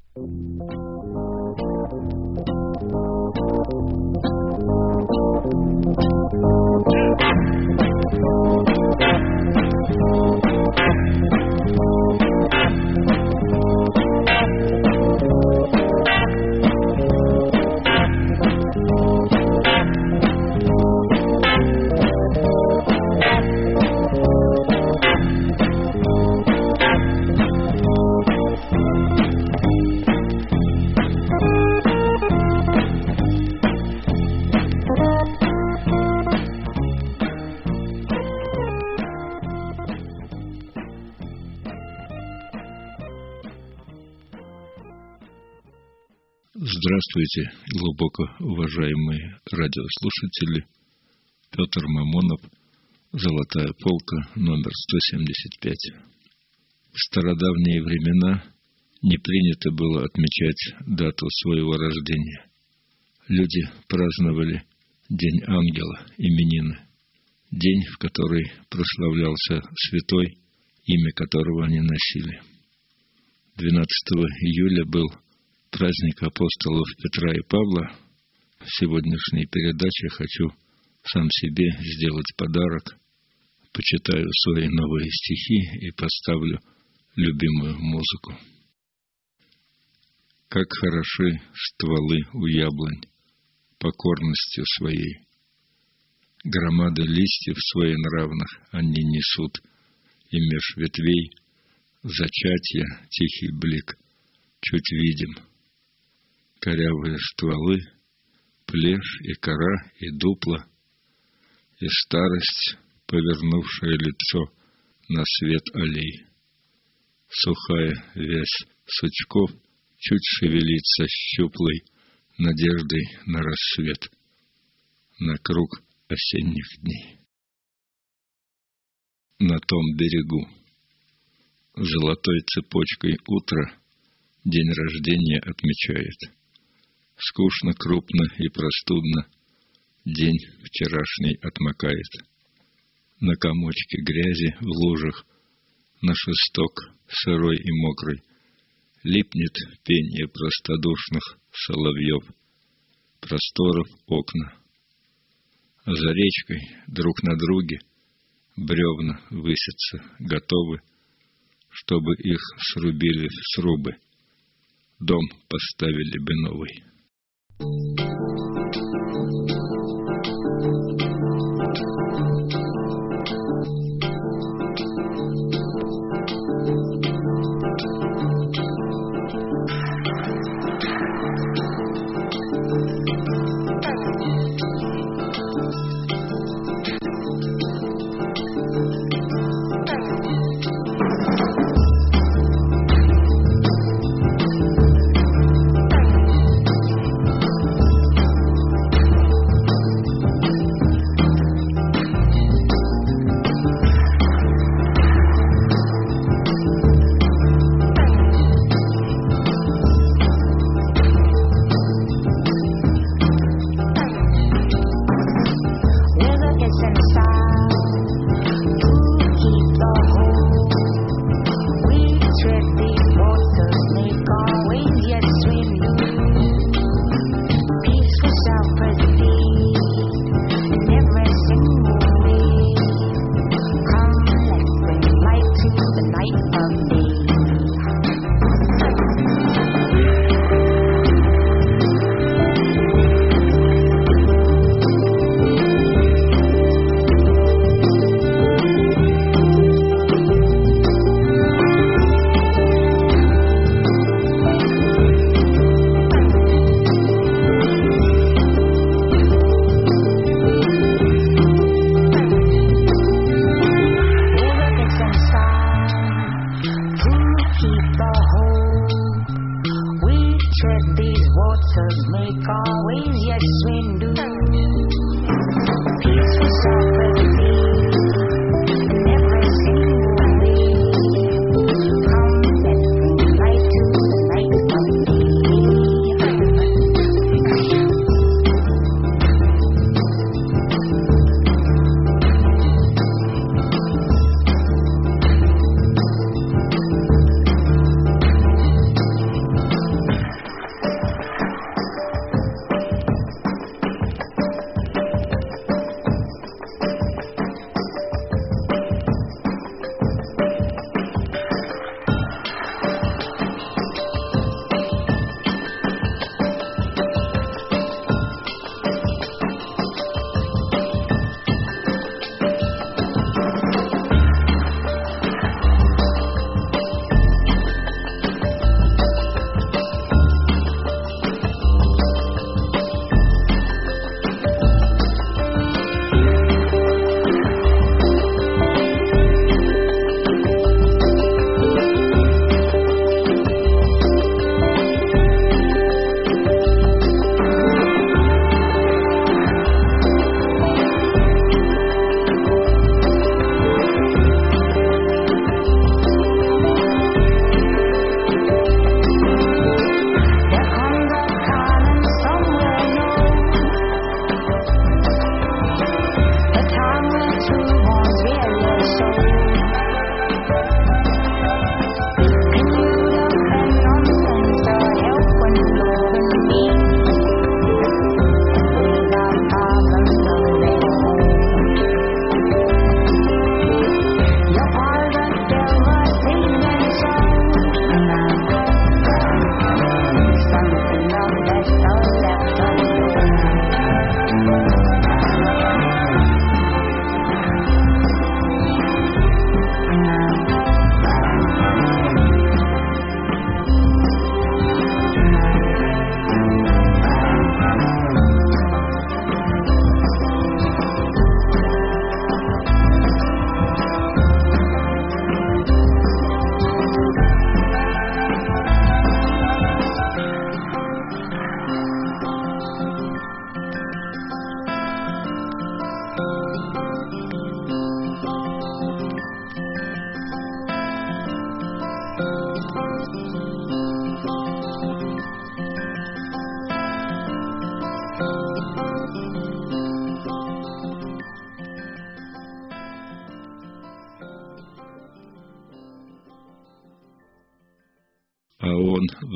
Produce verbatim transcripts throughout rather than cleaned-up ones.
Здравствуйте, глубоко уважаемые радиослушатели. Петр Мамонов, «Золотая полка», номер сто семьдесят пять. В стародавние времена не принято было отмечать дату своего рождения. Люди праздновали День Ангела, именины, день, в который прославлялся святой, имя которого они носили. двенадцатого июля был праздник апостолов Петра и Павла. В сегодняшней передаче хочу сам себе сделать подарок. Почитаю свои новые стихи и поставлю любимую музыку. Как хороши стволы у яблонь покорностью своей. Громады листьев своенравных они несут, и меж ветвей зачатья тихий блик чуть видим. Корявые стволы, плешь и кора, и дупла, и старость, повернувшая лицо на свет аллей. Сухая вязь сучков чуть шевелится щуплой надеждой на рассвет, на круг осенних дней. На том берегу золотой цепочкой утро день рождения отмечает. Скучно, крупно и простудно день вчерашний отмокает. На комочке грязи в лужах, на шесток сырой и мокрый, липнет пенье простодушных соловьев, просторов окна. А за речкой друг на друге бревна высятся, готовы, чтобы их срубили в срубы, дом поставили бы новый.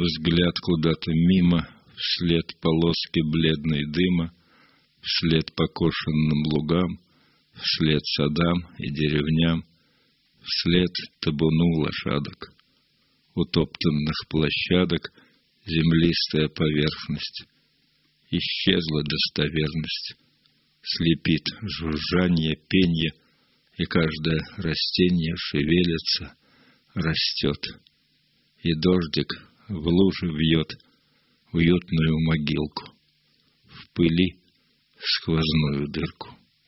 взгляд куда-то мимо, вслед полоски бледной дыма, вслед покошенным лугам, вслед садам и деревням, вслед табуну лошадок, утоптанных площадок, землистая поверхность. Исчезла достоверность, слепит жужжание, пенье, и каждое растение шевелится, растет. И дождик в луже вьет уютную могилку, в пыли сквозную дырку.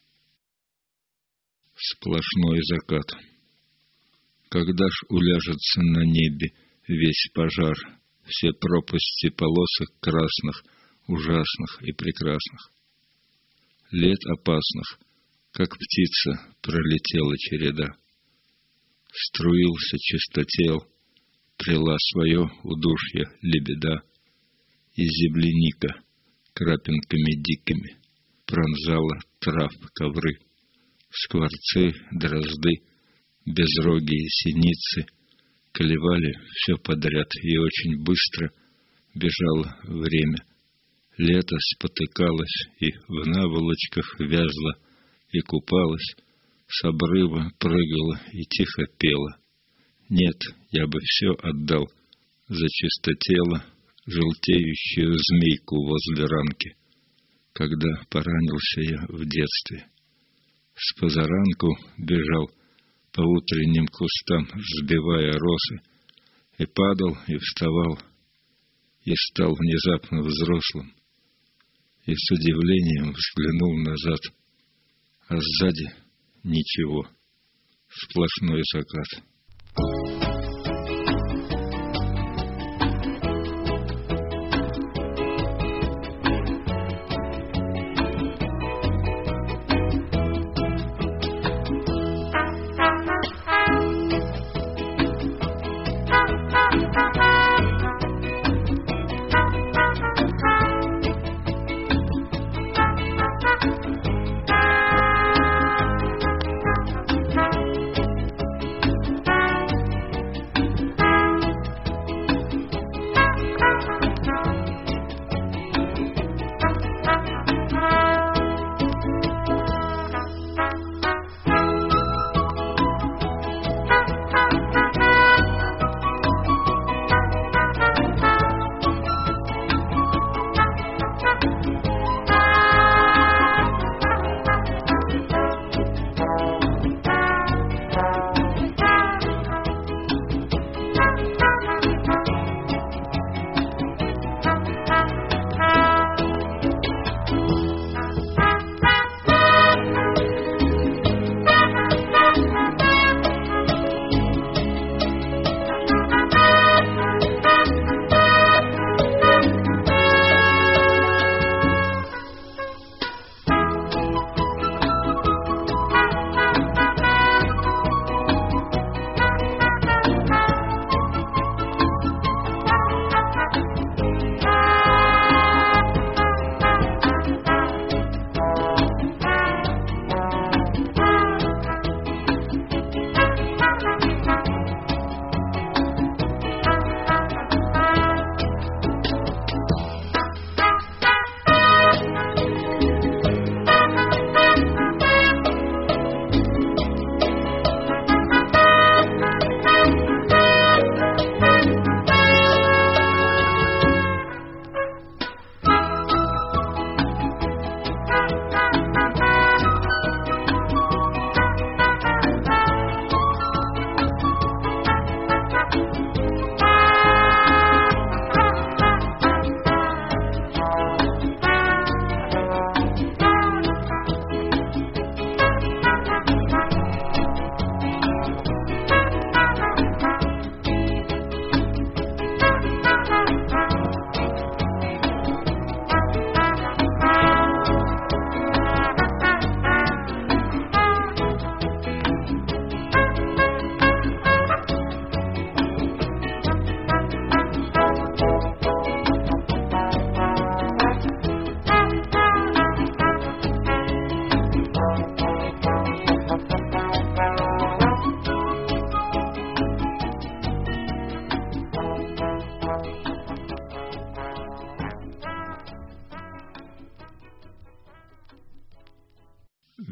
Сплошной закат. Когда ж уляжется на небе весь пожар, все пропасти полосок красных, ужасных и прекрасных? Лет опасных, как птица, пролетела череда. Струился чистотел, прила свое удушье лебеда, и земляника крапинками дикими пронзала трав ковры. Скворцы, дрозды, безрогие синицы клевали все подряд, и очень быстро бежало время. Лето спотыкалось и в наволочках вязло, и купалось, с обрыва прыгала и тихо пела. Нет, я бы все отдал за чистотело желтеющую змейку возле ранки, когда поранился я в детстве. С позаранку бежал по утренним кустам, сбивая росы, и падал, и вставал, и стал внезапно взрослым, и с удивлением взглянул назад, а сзади ничего, сплошной закат.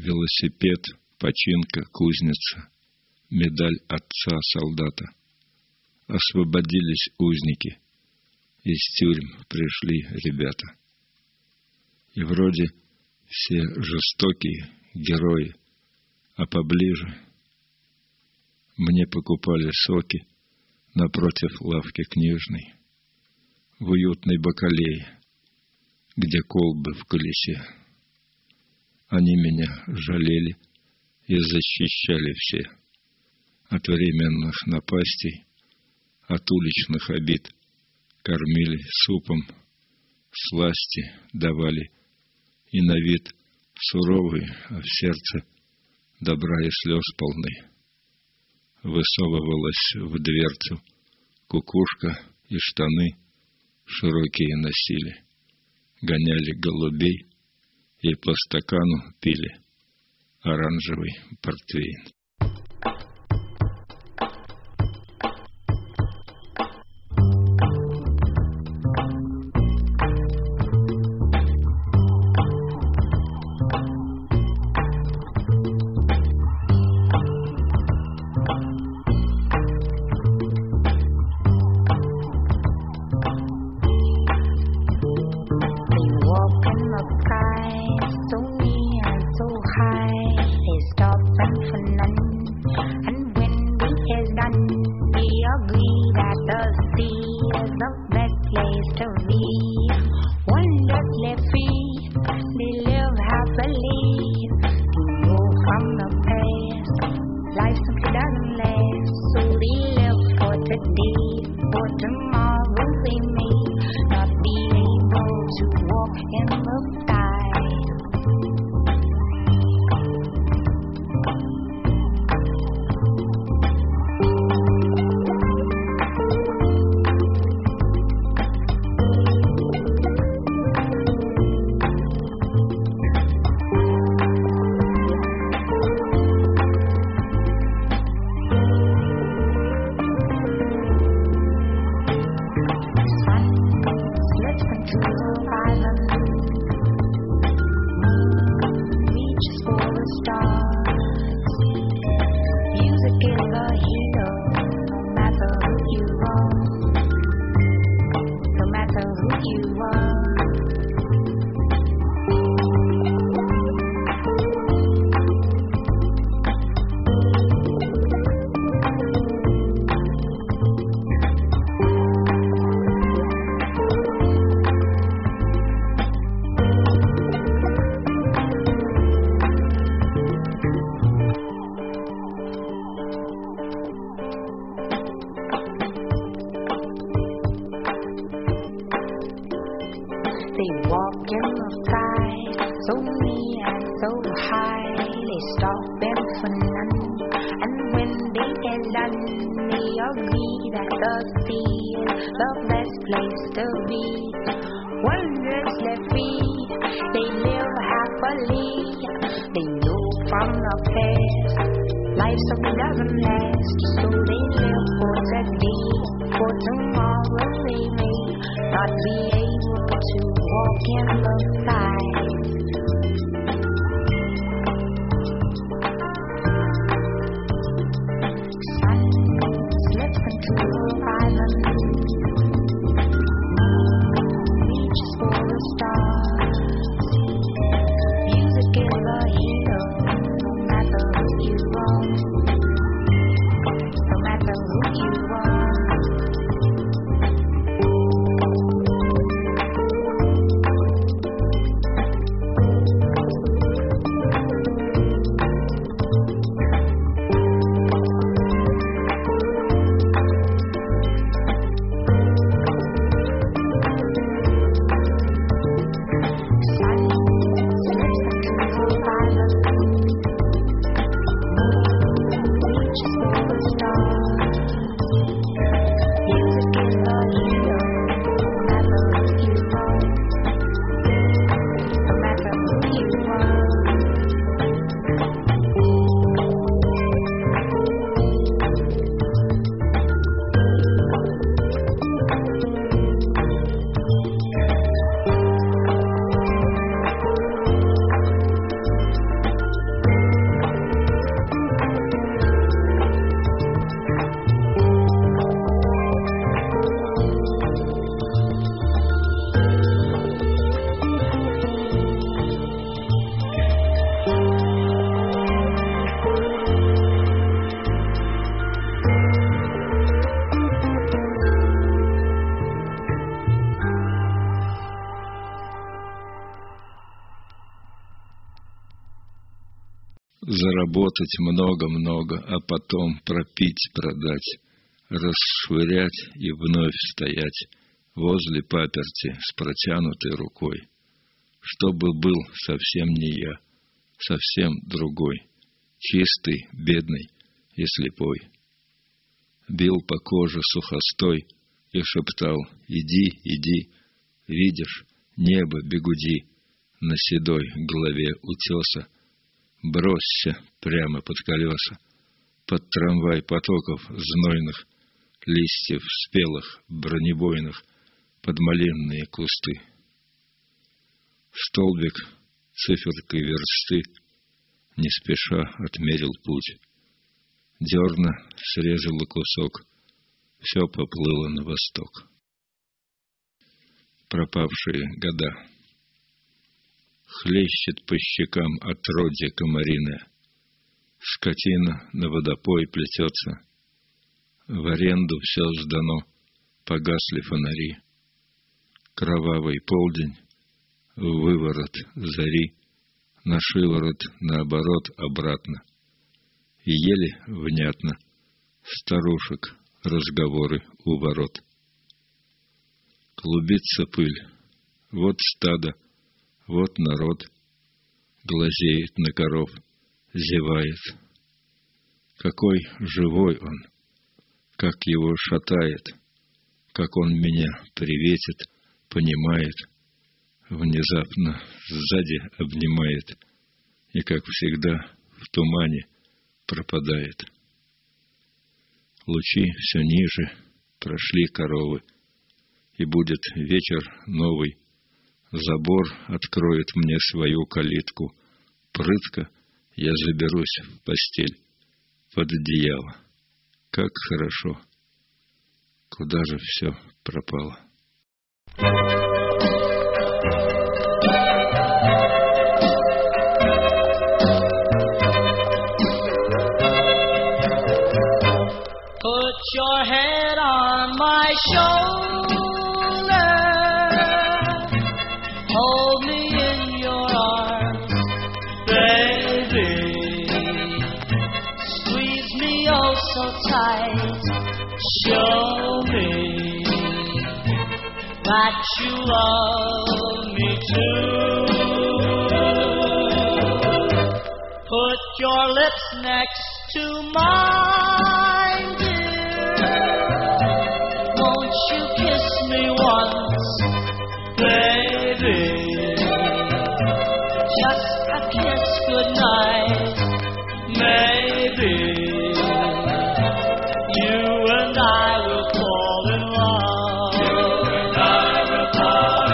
велосипед, починка, кузница, медаль отца-солдата. Освободились узники, из тюрьм пришли ребята. И вроде все жестокие герои, а поближе мне покупали соки напротив лавки книжной, в уютной бакалее, где колбы в колесе. Они меня жалели и защищали все от временных напастей, от уличных обид, кормили супом, сласти давали, и на вид суровый, а в сердце добра и слез полны. Высовывалась в дверцу кукушка, и штаны широкие носили, гоняли голубей и по стакану пили оранжевый портвейн. Заработать много-много, а потом пропить, продать, расшвырять и вновь стоять возле паперти с протянутой рукой, чтобы был совсем не я, совсем другой, чистый, бедный и слепой. Бил по коже сухостой и шептал: иди, иди, видишь, небо бегуди на седой голове утеса, бросься прямо под колеса, под трамвай потоков знойных, листьев спелых, бронебойных, под малинные кусты. Столбик циферкой версты не спеша отмерил путь. Дерна срезала кусок, все поплыло на восток. Пропавшие года. Хлещет по щекам отродье комариное. Скотина на водопой плетется. В аренду все сдано, погасли фонари. Кровавый полдень, выворот зари, на шиворот, наоборот, обратно. И еле внятно старушек разговоры у ворот. Клубится пыль, вот стадо, вот народ, глазеет на коров, зевает. Какой живой он, как его шатает, как он меня приветит, понимает, внезапно сзади обнимает и, как всегда, в тумане пропадает. Лучи все ниже, прошли коровы, и будет вечер новый. Забор откроет мне свою калитку. Прытко я заберусь в постель под одеяло. Как хорошо! Куда же все пропало? Put your head on my shoulder, hold me in your arms, baby, squeeze me oh so tight, show me that you love me too. Put your lips next to mine, won't you kiss me once, baby? Just a kiss goodnight, maybe. You and I will fall in love. You and I will fall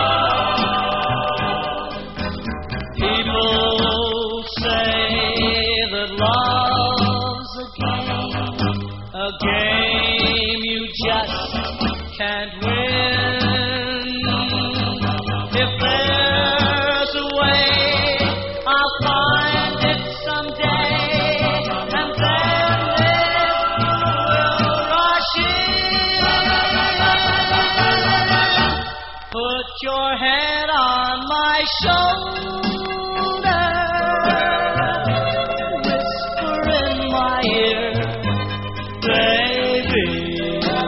in love. People say that love's a game, a game you just can't win. If there's a way, I'll find it someday, and then it will rush in. Put your head on my shoulder, whisper in my ear, baby,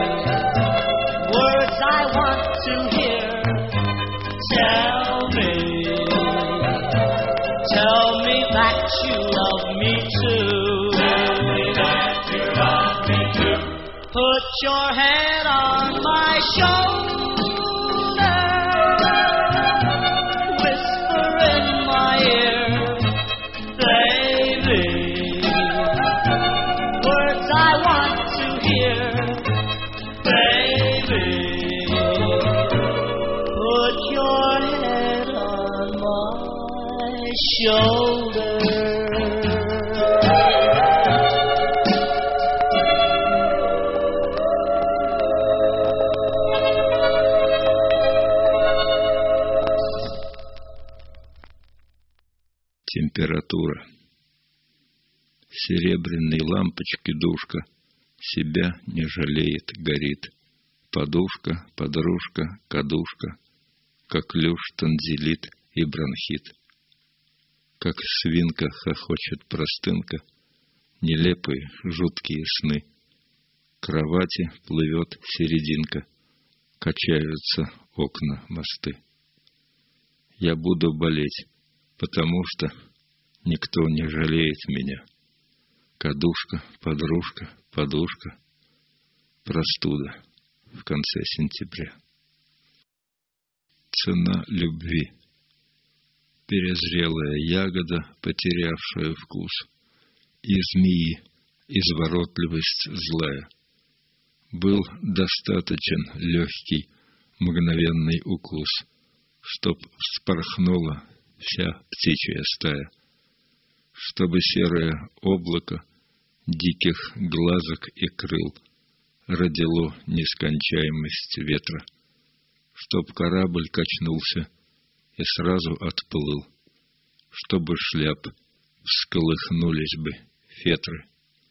words I want to hear. Tell me, tell me that you love me too. Tell me that you love me too. Put your head on my shoulder, whisper in my ear, baby, words I want to hear, baby. Put your head on my shoulder. Температура. Серебряной лампочки душка себя не жалеет, горит. Подушка, подружка, кадушка, как люш, танзелит и бронхит. как свинка хохочет простынка, нелепые, жуткие сны. К кровати плывет серединка, качаются окна, мосты. Я буду болеть, потому что никто не жалеет меня. Кадушка, подружка, подушка, простуда в конце сентября. Цена любви. Перезрелая ягода, потерявшая вкус, и змеи, изворотливость злая. Был достаточен легкий, мгновенный укус, чтоб вспорхнула вся птичья стая, чтобы серое облако диких глазок и крыл родило нескончаемость ветра, чтоб корабль качнулся и сразу отплыл, чтобы шляп всколыхнулись бы фетры.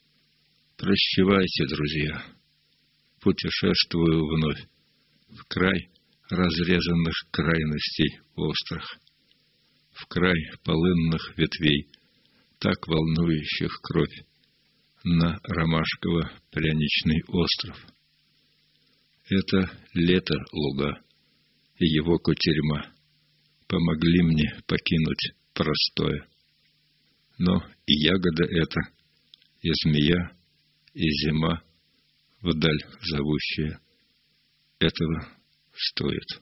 Прощавайте, друзья, путешествую вновь в край разрезанных крайностей острых, в край полынных ветвей, так волнующих кровь, на ромашково-пряничный остров. Это лето луга и его кутерьма помогли мне покинуть простое. Но и ягода эта, и змея, и зима, вдаль зовущая, этого стоит.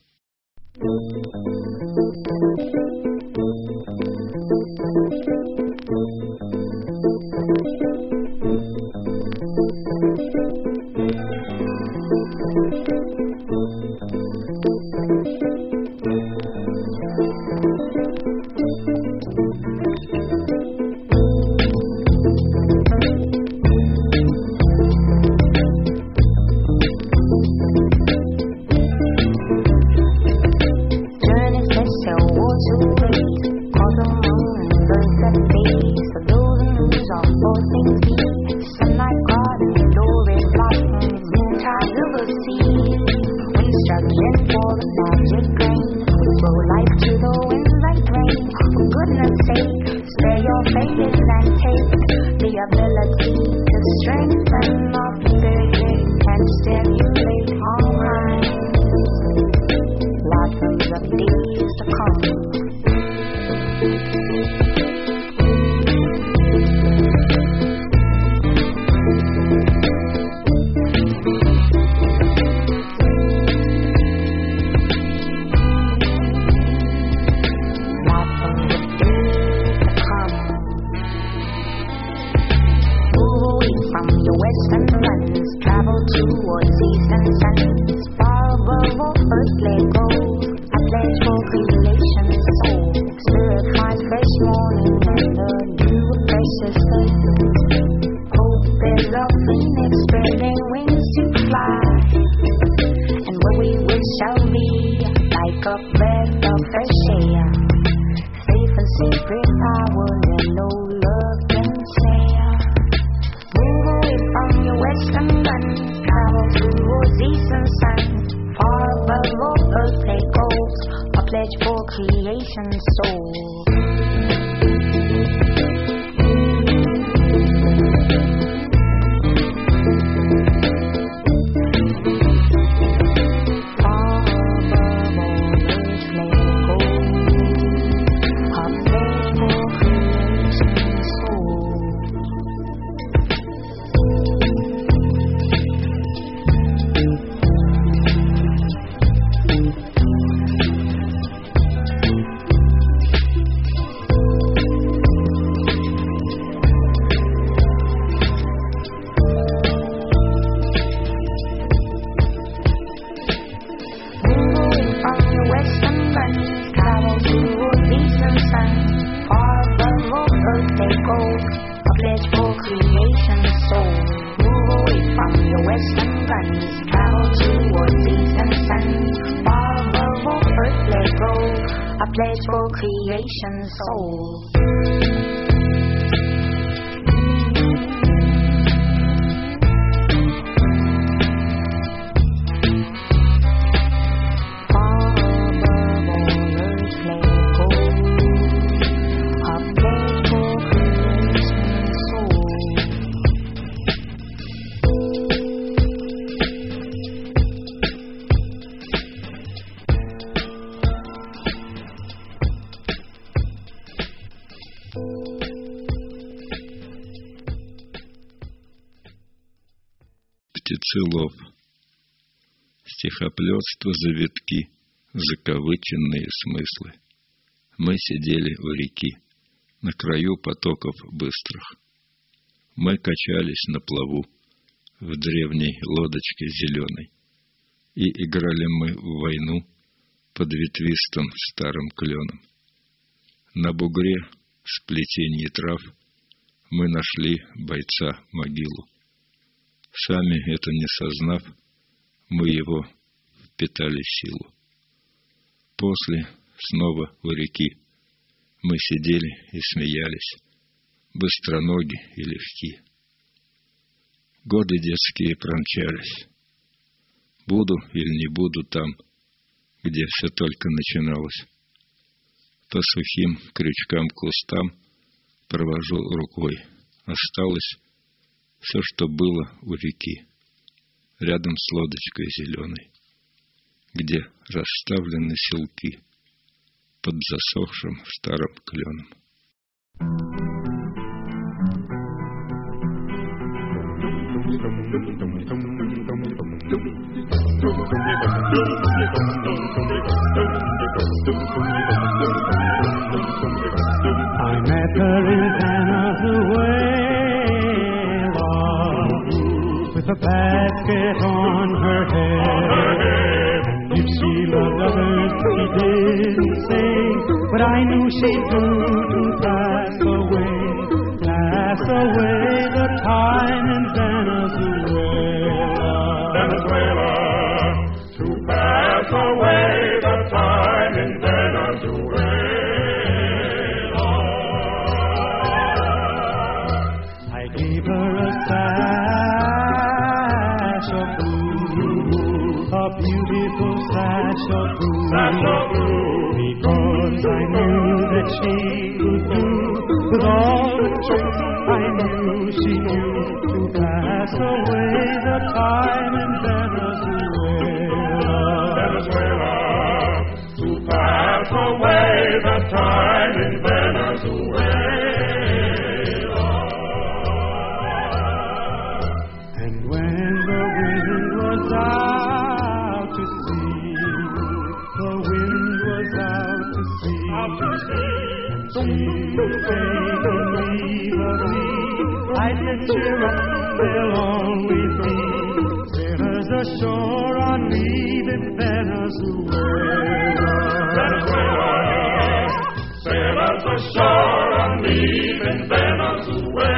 A птицы лоб, стихоплетство завитки, закавыченные смыслы. Мы сидели у реки, на краю потоков быстрых. Мы качались на плаву в древней лодочке зеленой, и играли мы в войну под ветвистым старым кленом. На бугре сплетенье трав мы нашли бойца могилу. Сами это не сознав, мы его впитали силу. После снова у реки мы сидели и смеялись, быстроноги и легки. Годы детские промчались. Буду или не буду там, где все только начиналось. По сухим крючкам кустам провожу рукой. Осталось все, что было у реки, рядом с лодочкой зеленой, где расставлены селки под засохшим старым кленом. I met her in Venezuela with a basket on her head. And if she loved others, she didn't say, but I knew she'd do to pass away, pass away the time in Venezuela. Venezuela, to pass away the time in Venezuela. I gave her a sash of blue, a beautiful sash of blue, Sash of blue. because I knew that she could do with all the tricks I knew she knew to pass away the time in Venezuela. Venezuela, to pass away the time in Venezuela. And when the wind was out to sea, the wind was out to sea, Out to sea. and she was taking leave of me. I said, cheer up, there'll always be sailors ashore on leave in Venezuela. Venezuela, sailors ashore on leave in Venezuela.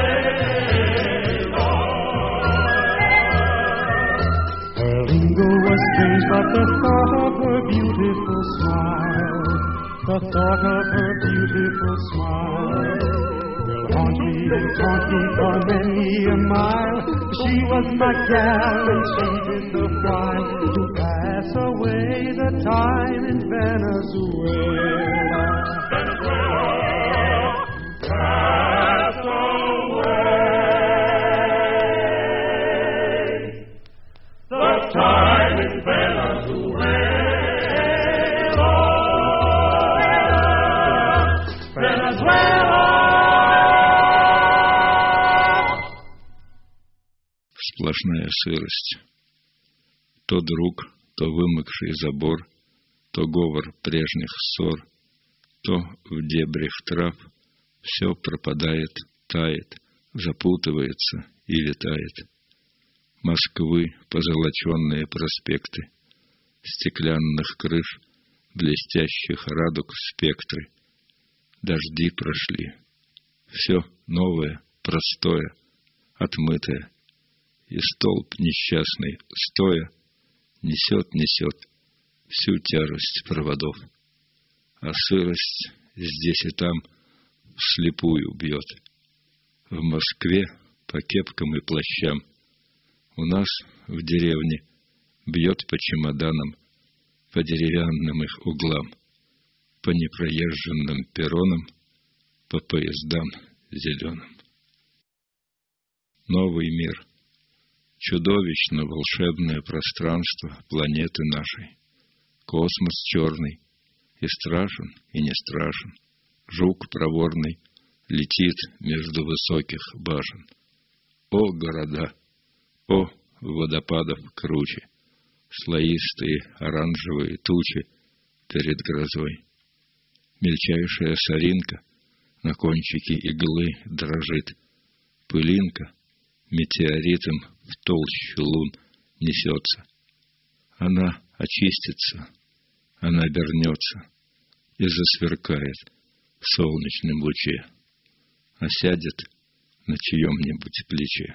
Her lingo was strange, but the thought of her beautiful smile, the thought of her beautiful smile will haunt me and taunt me for many a mile. She was my gal and she did the while to pass away the time in Venezuela. Venezuela, pass away the time in Venezuela. Venezuela. Сплошная сырость. То друг, то вымокший забор, то говор прежних ссор, то в дебрях трав все пропадает, тает, запутывается и витает. Москвы позолоченные проспекты, стеклянных крыш, блестящих радуг спектры. Дожди прошли. Все новое, простое, отмытое. И столб несчастный, стоя, несет, несет всю тяжесть проводов. А сырость здесь и там вслепую бьет. В Москве по кепкам и плащам, у нас в деревне бьет по чемоданам, по деревянным их углам, по непроезженным перронам, по поездам зеленым. Новый мир. Чудовищно волшебное пространство планеты нашей. Космос черный, и страшен, и не страшен. Жук проворный летит между высоких башен. О, города! О, водопадов круче, слоистые оранжевые тучи перед грозой. Мельчайшая соринка на кончике иглы дрожит, пылинка метеоритом в толщу лун несется. Она очистится, она обернется и засверкает в солнечном луче, осядет на чьем-нибудь плече.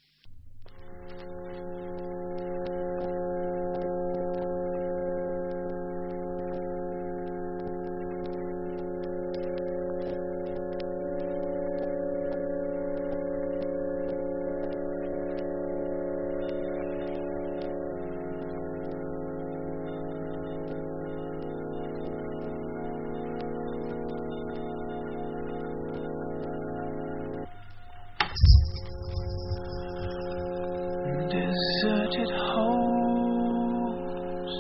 Deserted homes,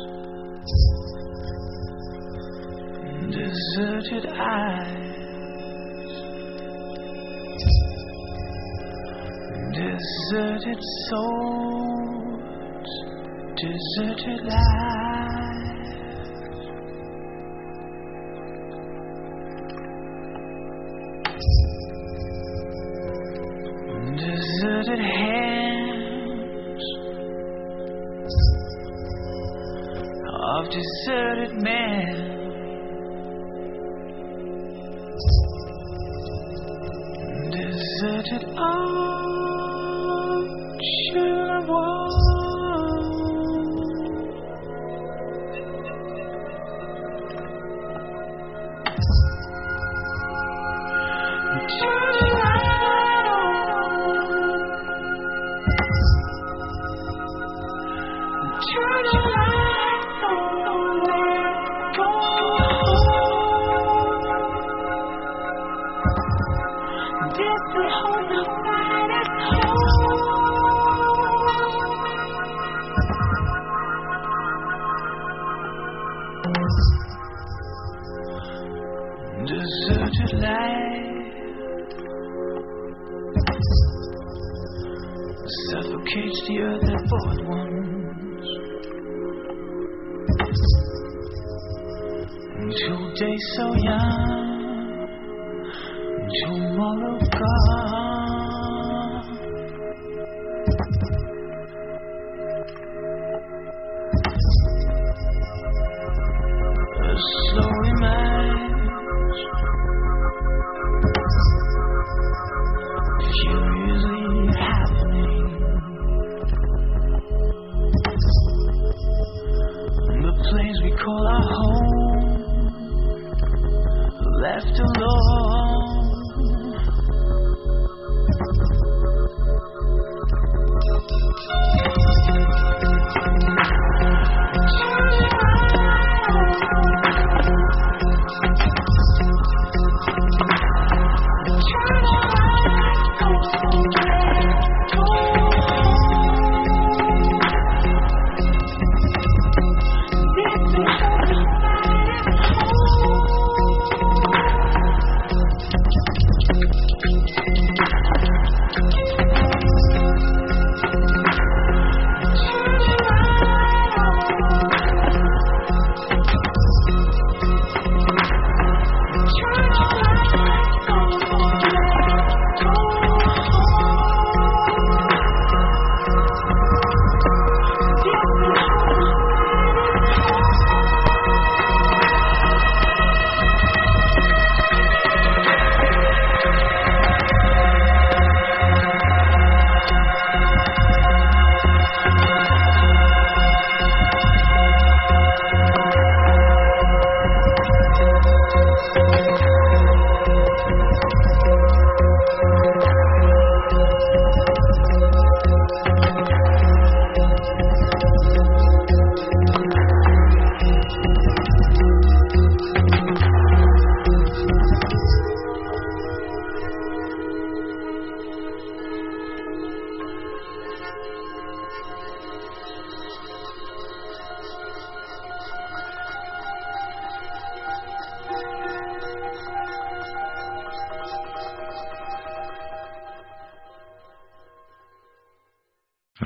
deserted eyes, deserted souls, deserted lives. Deserted hands of deserted men, deserted ocean of war, turn the light on, turn the light on, go home. This the whole night at home. Deserted life suffocates the earth that bought ones. Today so young, tomorrow gone. A slow reminds, furiously happening. The place we call our home, left alone. Turn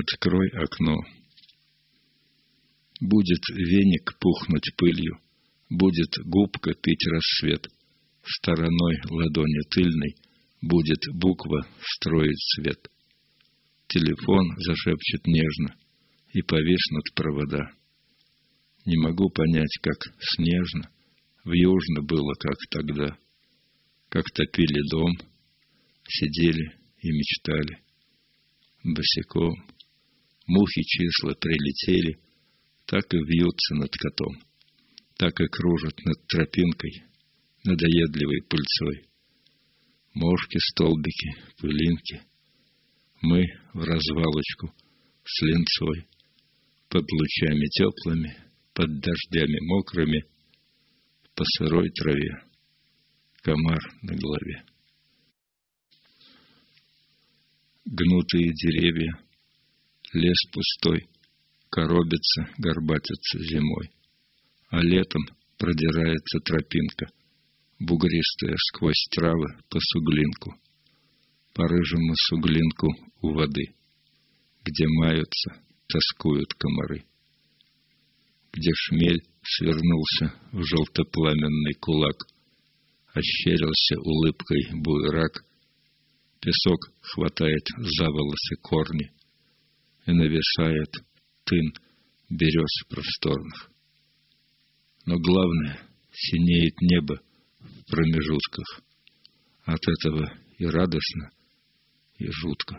Открой окно. Будет веник пухнуть пылью, будет губка пить рассвет, стороной ладони тыльной будет буква строить свет. Телефон зашепчет нежно, и повиснут провода. Не могу понять, как снежно, вьюжно было, как тогда, как топили дом, сидели и мечтали. Босиком мухи числа прилетели, так и вьются над котом, так и кружат над тропинкой надоедливой пыльцой. Мошки-столбики, пылинки, мы в развалочку с линцой, под лучами теплыми, под дождями мокрыми, по сырой траве, комар на голове. Гнутые деревья, лес пустой, коробится, горбатится зимой, а летом продирается тропинка, бугристая сквозь травы по суглинку, по рыжему суглинку у воды, где маются, тоскуют комары, где шмель свернулся в желтопламенный кулак, ощерился улыбкой буерак, песок хватает за волосы корни и нависает тын берез просторных. Но главное, синеет небо в промежутках. От этого и радостно, и жутко.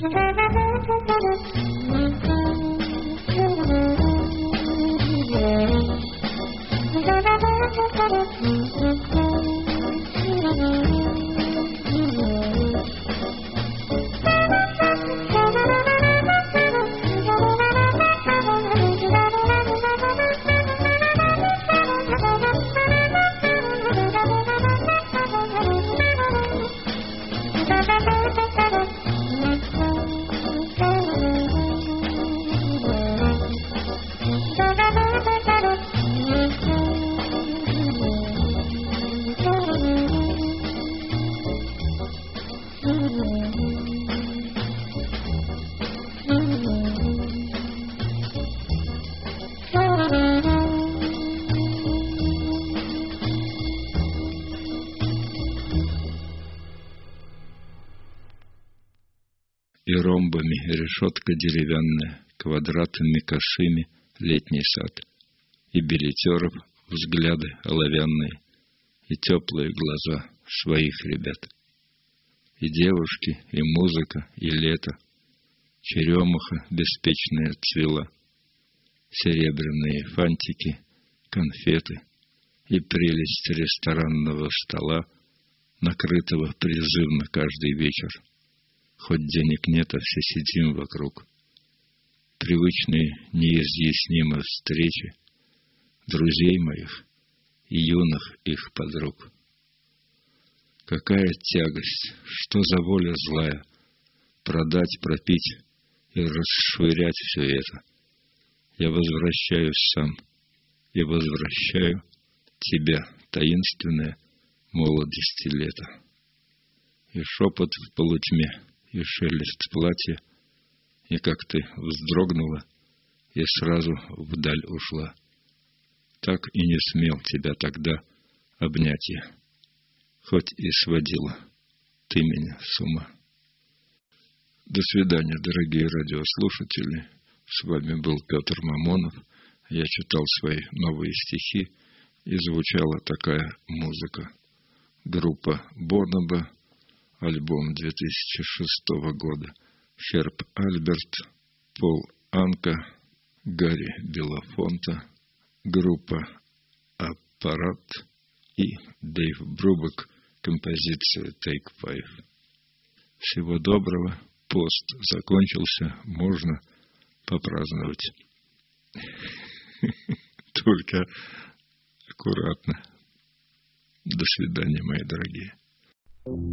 И ромбами решетка деревянная, квадратами косыми летний сад, и билетеров взгляды оловянные, и теплые глаза своих ребят, и девушки, и музыка, и лето, черемуха беспечная цвела, серебряные фантики, конфеты и прелесть ресторанного стола, накрытого призывно каждый вечер. Хоть денег нет, а все сидим вокруг. Привычные, неизъяснимые встречи друзей моих и юных их подруг. Какая тягость, что за воля злая продать, пропить и расшвырять все это. Я возвращаюсь сам и возвращаю тебя, таинственное молодости лето. И шепот в полутьме, и шелест платья, и как ты вздрогнула и сразу вдаль ушла. Так и не смел тебя тогда обнять я, хоть и сводила ты меня с ума. До свидания, дорогие радиослушатели. С вами был Петр Мамонов. Я читал свои новые стихи, и звучала такая музыка. Группа Бонобо, альбом две тысячи шестого года. Херб Альберт, Пол Анка, Гарри Белофонта, группа Аппарат и Дэйв Брубек, композиция Take Five. Всего доброго. Пост закончился, можно попраздновать. Только аккуратно. До свидания, мои дорогие.